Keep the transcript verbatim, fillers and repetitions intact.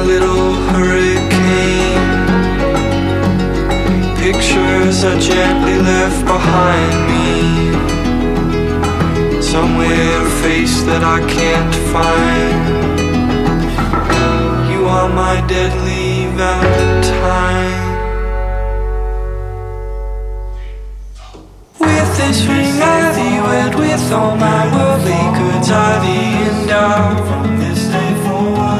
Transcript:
little hurricane. Pictures are gently left behind me, somewhere a face that I can't find. You are my deadly Valentine. With this ring I thee wed, with all my worldly goods I thee endow.